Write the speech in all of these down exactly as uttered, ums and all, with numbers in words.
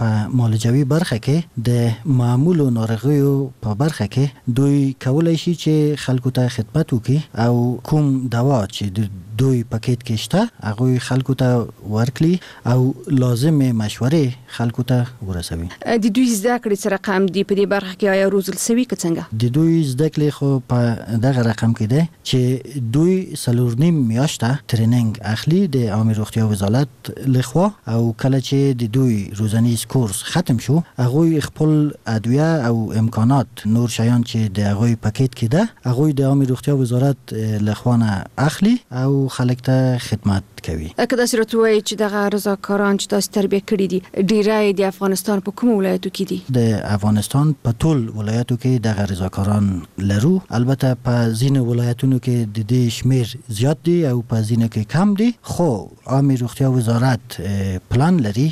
په معالجوي برخه کې د معمولو ناروغیو په برخه کې دوی کولای شي چې خلکو ته خدمت وکړي او کوم دوا چې د دوی پاکټ کې شته هغه خلکو ته ورکړي او لازمه مشورې خلکو ته ورسوي. د دوی زده کړې څه رقم دی په دې برخه کې آیا روزل سوي که څنګه؟ د دوی زده کړې خو په دغه رقم کې ده چې دوی څلور نیم میاشته تریننګ اخلي د عامه روغتیا وزارت لخوا او کله چې د دوی روزنیز کورس ختم شو هغه خپل ادویه او امکانات نور شیان چې د هغه پاکټ کې ده هغه د عامه روغتیا وزارت لخوا نه اخلي او خلک ته خدمت کوي. که دا صورت وای چې دغه رضاکاران چې تاسو تربیه کړی دي ډیری د افغانستان په کوم ولایتو کې دي؟ د افغانستان په ټول ولایتو کې دغه رضاکاران لرو. البته په ځینو ولایتونو کې د دې شمیر زیات دی او په ځینو کې کم دی، خو عامه روغتیا وزارت پلان لري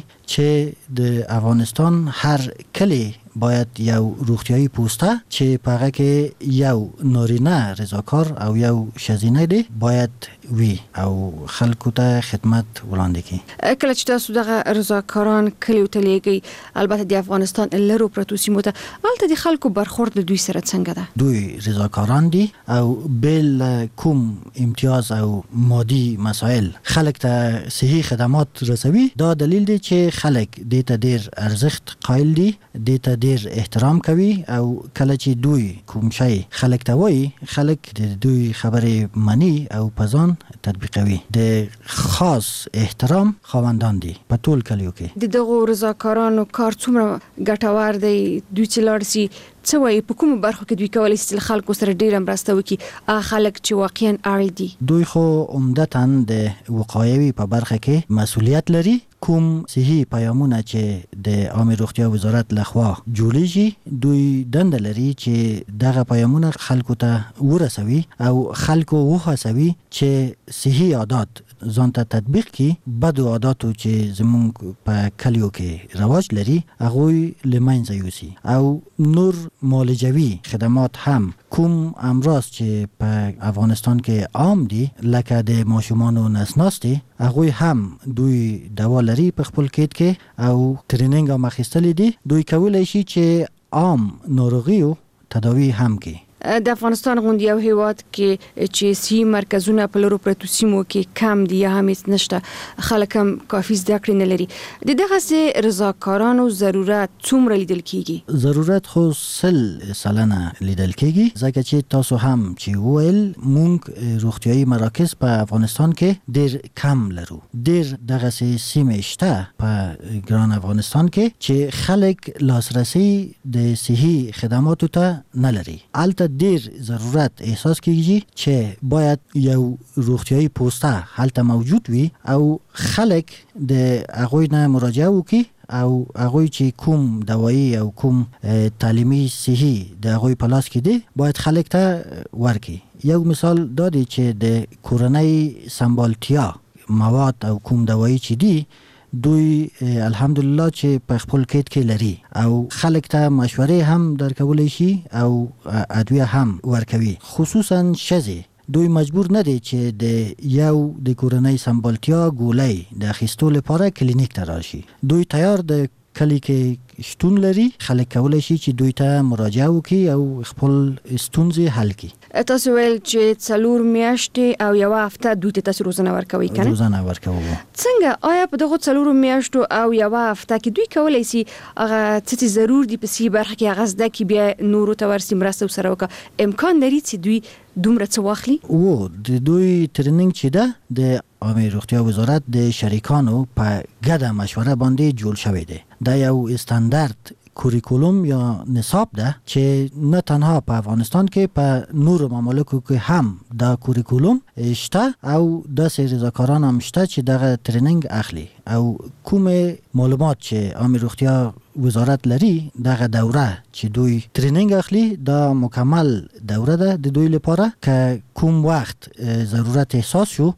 چې د افغانستان هر کلی باید یو روغتیایی پوسته چې په هغه کې یو نارینه رضاکار او یو ښځینه دی باید وي او خلکو ته خدمت وړاندې کړي. کله چې تاسو دغه رضاکاران کلیو ته لیږئ البته د افغانستان لرو پرتو سیمو ته هلته د خلکو برخورد د دوی سره څنګه ده؟ دوی رضاکاران دي او بل کوم امتیاز او مادي مسائل خلک ته صحي خدمات رسوي. دا دلیل دی چې خلک دې ته ډیر ارزښت قایل دي، دې ته ډیر احترام کوي او کله چې دوی کوم شی خلک ته وایي خلک د دوی خبرې مني او په ځان تطبیقوي. د خاص احترام خاوندان دي په ټول کلیو کې. د دغو رضاکارانو کار څومره ګټور دی؟ دوی چې لاړ سي څه وایي په کومو برخو کې دوی کولی شي چې خلکو سره ډیره مرسته وکړي هغه خلک چې واقعا اړ دي؟ دوی خو عمدتاً د وقایوي په برخه کې مسؤلیت لري. کوم صحي پیامونه چې د عامه روغتیا وزارت لخوا جوړیږي دوی دنده لري چې دغه پیامونه خلکو ته ورسوي او خلکو وهڅوي چې صحي عادات ځان ته تطبیق کړي. بدو عاداتو چې زمونږ په کلیو کې رواج لري هغه له منځه یوسي او نور معالجوي خدمات هم کوم امراض چې په افغانستان کې عام دي لکه د ماشومانو نسناستي هغه هم دوی دوا لري په خپل کېټ کې او تریننګ هم اخیستلی دي. دوی کولی شي چې عام ناروغیو تداوی هم کوي. د افغانستان غوندې یو هیواد کې چې صحي مرکزونه په لرو پرتو سیمو کې کم دي یا هم هیڅ نشته خلک هم کافي زده کړې نه لري د دغسې رضاکارانو ضرورت څومره لیدل کیږي؟ ضرورت خو سل سلنه لیدل کیږي ځکه چې تاسو هم چې وویل مونږ روغتیایي مراکز په افغانستان کې ډیر کم لرو. ډیر دغسې سیمې شته په ګران افغانستان کې چې خلک لاسرسی د صحي خدماتو ته نه لري. البته ډیر ضرورت احساس کیږي چې باید یو روغتیایي پوسته هلته موجود وي او خلک د هغوی نه مراجعه وکړي او هغوی چې کوم دوایی او کوم تعلیمي صحي د هغوی په لاس کې دی باید خلک ته ورکړي. یو مثال دا دی چې د کورنۍ سمبالتیا مواد او کوم دوایی چې دی دوی الحمدلله چې په خپل کېټ کې لري او خلک ته مشورې هم درکولی شي او ادویه هم ورکوي. خصوصا ښځې دوی مجبور نه دي چې د یو د کورنۍ سمبالتیا ګولۍ د اخیستو لپاره کلینیک ته راشي. دوی تیار د کلی کې شتون لري. خلک کولی شي چې دوی ته مراجعه وکړي او خپل ستونزې حل کړي. تاسو ویل چې څلور میاشتې او یوه هفته دوی ته تاسو روزنه ورکوئ که نه؟ روزنه ورکوو. څنګه آیا په دغو څلورو میاشتو او یوه هفته کې دوی کولی شي هغه څه چې ضرور دي په صحي برخه کې هغه زده کړي بیا نورو ته ورسي مرسته ورسره وکړه؟ امکان لري چې دوی دومره څه واخلي؟ او د دوی تریننګ چې ده د عامه روغتیا وزارت د شریکانو په ګډه مشوره باندې جوړ شوی دی. دا یو استاندارد کوریکولوم یا نصاب ده چې نه تنها په افغانستان کې په نورو ممالکو کې هم دا کوریکولوم شته او داسې رضاکاران هم شته چې دغه تریننګ اخلي او کوم معلومات چې عامه روغتیا وزارت لري دغه دوره چې دوی تریننګ اخلي دا مکمل دوره ده د دوی لپاره که کوم وخت ضرورت احساس شو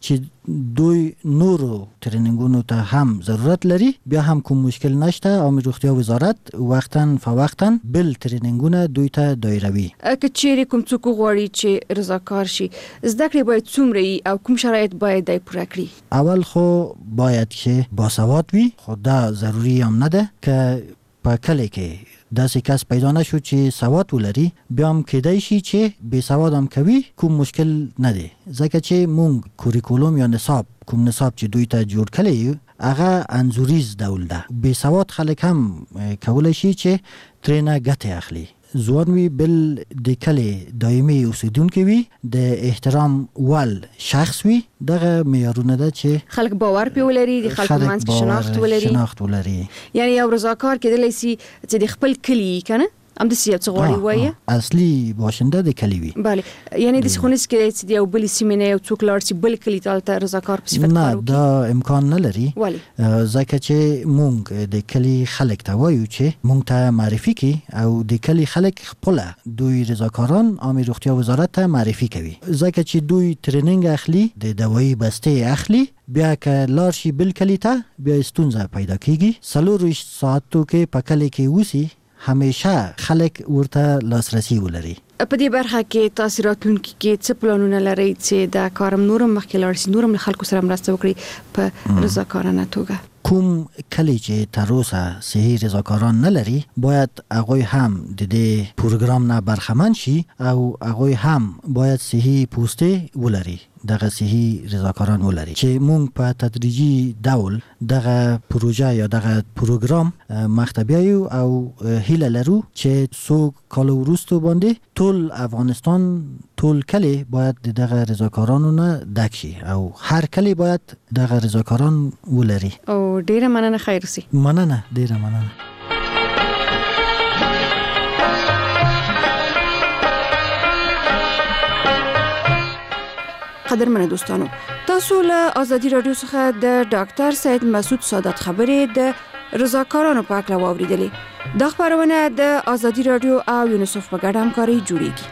چې دوی نورو ترینینګونو ته هم ضرورت لري بیا هم کوم مشکل نشته. عامه روغتیا وزارت وختاً فوقتاً بل ترینینګونه دوی ته دایروي. که چیرې کوم څوک غواړي چې رضاکار شي زده کړې باید څومره وي او کوم شرایط باید دای پوره کړي؟ اول خو باید چې باسواد وي، خو دا ضروری هم نه ده که په کلی کې داسې کس پیدا نشو چې سواد ولري بیا هم کېدای شي چې بې سواد هم کوي، کوم مشکل نه دی. ځکه چې مونږ کوریکولوم یا نصاب کوم نصاب چې دوی ته جوړ کړی یو هغه انځوریز ډول ده. بې سواد خلک هم کولی شي چې ترېنه ګټې اخلي. ځوان وي بل د کلي دایمي اوسیدونکي وي، د احترام ول شخص وي، دغه معیارونه ده چې خلک باور پې ولري، د خلکو منځ کې شناخت ولري شناخت ولري. یعنی یو رضاکار کېدلی سي چې د خپل کلي کنه همداسې یو څه غواړي وایي اصلي باشنده د کلي وي. بله، یعنی داسې خو نهسي کېدای چې د یو بلې سیمې نه یو څوک لاړ شي بل کلي ته هلته رضاکار په صفت کار نه، دا امکان نه لري. ولې؟ ځکه چې مونږ د کلي خلک ته وایو چې مونږ ته معرفي کړي او د کلي خلک خپله دوی رضاکاران عامه روغتیا وزارت ته معرفي کوي. ځکه چې دوی ترینینګ اخلي، د دوایي بستې اخلي، بیا که لاړ شي بل کلي ته بیا ستونزه پیدا کېږي. څلور ویشت ساعتو کې په کلي کې اوسي همیشه خلک ورته لاسرسي ولري. په دې برخه کې تاسو راتلونکي کې څه پلانونه لرئ چې دا کارم نورم مخکې لاړ شي، نورم له خلکو سره مرسته وکړي په رضاکارانه توګه؟ کوم کلی چې تر اوسه صحي رضاکاران نه لري باید هغوی هم د دې پروګرام نه برخمن شي او هغوی هم باید صحي پوستې ولري، دغه صحي رضاکاران ولري چې مونږ په تدریجي ډول دغه پروژه یا دغه پروګرام مخته بیایو او هیله لرو چې څو کال وروسته باندې ټول افغانستان ټول کلی باید دغه رضاکارانو نه ډک شي او هر کلی باید دغه رضاکاران ولري. او ډیره مننه، خیر اوسئ. مننه، ډیره مننه. قدرمنه دوستانو، تاسو له ازادي رادیو څخه د ډاکټر سید مسعود سادات خبرې د رضاکارانو په اړه واوریدلې. دا خبرونه د ازادي رادیو او یونیسف په ګډه همکاري جوړیږي.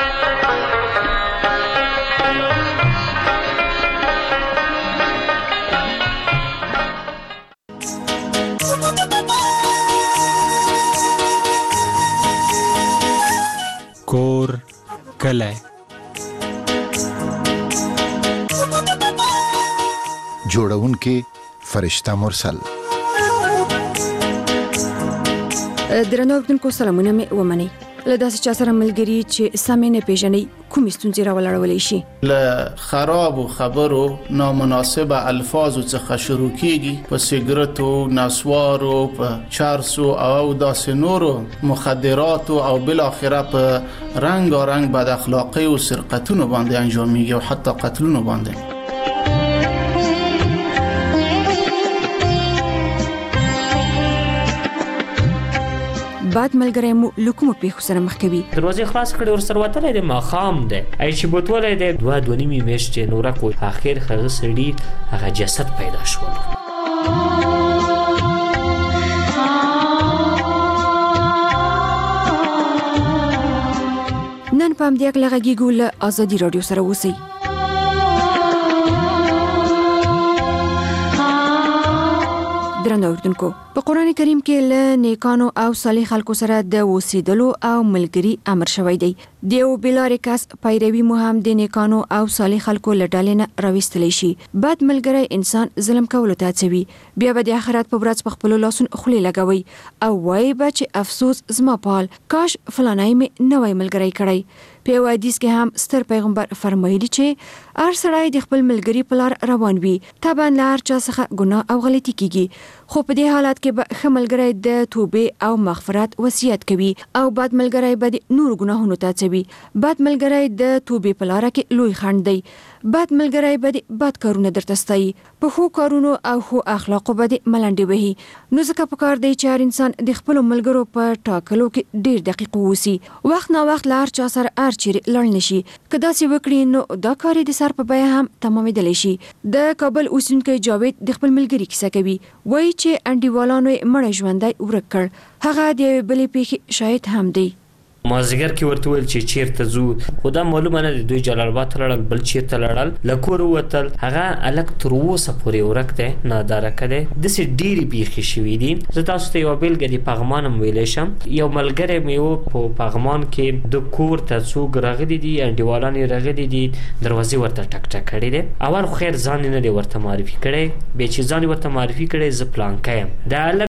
کور کلی جوړونکي فرشته مرسل. درنو اوریدونکو سلامونه مې ومنئ. له داسې چا سره ملګري چې سمې نه پیژنئ کومې ستونزې راولاړولی شي؟ له خرابو خبرو، نامناسبه الفاظو څخه شروع کیږي، په سیګرټو، نسوارو، په چرسو او داسې نورو مخدراتو او بالاخره په رنګارنګ بد اخلاقۍ او سرقتونو باندې انجامېږي او حتی قتلونو باندې. بعد ملګری مو لکومو پیښو سره مخ کوي. دروازې خلاص کړې ورسره وتلی دی، ماښام دی، ای چې بوتولی دی دوه دوه نیمې میاشتې نوره کو اخر هغه سړي هغه جسد پیدا شول. نن په همدې هکله غږیږو، له ازادي راډیو سره اوسئ. درنو اوریدونکو، په قرآن کریم کې له نیکانو او صالح خلکو سره د اوسېدلو او ملګري امر شوی دی. د یو بېلارې کس پیروي مو هم د نیکانو او صالح خلکو له ډلې نه راویستلی شي. بد ملګری انسان ظلم کولو ته هڅوي، بیا به د آخرت په ورځ په خپلو لاسونو خولې لګوي او وایي به چې افسوس زما پال، کاش فلانی مې نه وای ملګری کړی. په یو حدیث کې هم ستر پیغمبر فرمایلی چې هر سړی د خپل ملګري په لار روان وي، طبعا له هر چا څخه ګناه او غلطي کیږي، خو په دې حالت کې به ښه ملګری د توبې او مغفرت وصیت کوي او بد ملګری به د نور ګناهونو ته هڅوي. بد ملګری د توبې په لاره کې لوی خنډ دی. بد ملګری به د بد کارونه درته ستایي، په ښو کارونو او ښو اخلاقو به د ملنډې وهي. نو ځکه پکار دی چې هر انسان د خپلو ملګرو په ټاکلو کې ډیر دقیق واوسي. وخت نا وخت له هر چا سره هر چیرې لړ نه شي. که داسې وکړي نو دا کار یې د سر په بیه هم تمامېدلی شي. د کابل اوسیدونکی جاوید د خپل ملګري کیسه کوي، وایي چې انډیوالانو یې مړی ژوندی ورک کړ. هغه د یوې بلې پیښې شاهد هم دی. مازیګر کې ورته ویل چې چیرته ځو خو دا معلومه نه دی دوی جلال آباد ته لاړل بل چیرته لاړل له کور ووتل هغه هلک تر اوسه پورې ورک دی نادارکه دی داسې ډېرې بیخي شوي دي. زه تاسو ته یوه بېلګه د پغمان هم ویلی شم. یو ملګری مې و په پغمان کې د کور ته څوک راغلي دي انډیوالان یې راغلي دي دروازې ورته ټک ټک کړی دی. اول خو خیر ځان یې نه دی ورته معرفي کړی بیا چې ځان یې ورته معرفي کړی زه پلانکی یم. دا هلک